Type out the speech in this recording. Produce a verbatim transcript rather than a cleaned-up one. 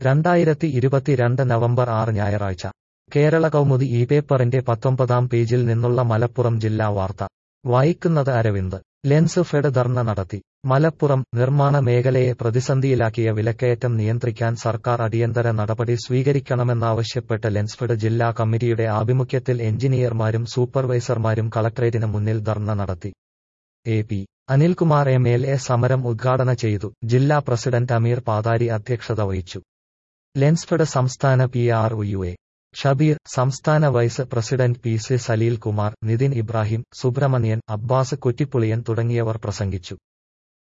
രണ്ടായിരത്തി ഇരുപത്തിരണ്ട് നവംബർ ആറ് ഞായറാഴ്ച കേരള കൗമുദി ഈ പേപ്പറിന്റെ പത്തൊമ്പതാം പേജിൽ നിന്നുള്ള മലപ്പുറം ജില്ലാ വാർത്ത വായിക്കുന്നത് അരവിന്ദ്. ലെൻസ് ഫെഡ് ധർണ നടത്തി. മലപ്പുറം. നിർമ്മാണ മേഖലയെ പ്രതിസന്ധിയിലാക്കിയ വിലക്കയറ്റം നിയന്ത്രിക്കാൻ സർക്കാർ അടിയന്തര നടപടി സ്വീകരിക്കണമെന്നാവശ്യപ്പെട്ട് ലെൻസ്ഫെഡ് ജില്ലാ കമ്മിറ്റിയുടെ ആഭിമുഖ്യത്തിൽ എഞ്ചിനീയർമാരും സൂപ്പർവൈസർമാരും കളക്ടറേറ്റിന് മുന്നിൽ ധർണ നടത്തി. A P Anilkumar M L A സമരം ഉദ്ഘാടന ചെയ്തു. ജില്ലാ പ്രസിഡന്റ് അമീർ പാതാരി അധ്യക്ഷത വഹിച്ചു. ലെൻസ്ഫെഡ് സംസ്ഥാന P R O U A Shabeer, സംസ്ഥാന vice president P C Saleel Kumar, Nithin Ibrahim, Subrahmanyan, Abbas Kuttipuliyan തുടങ്ങിയവർ പ്രസംഗിച്ചു.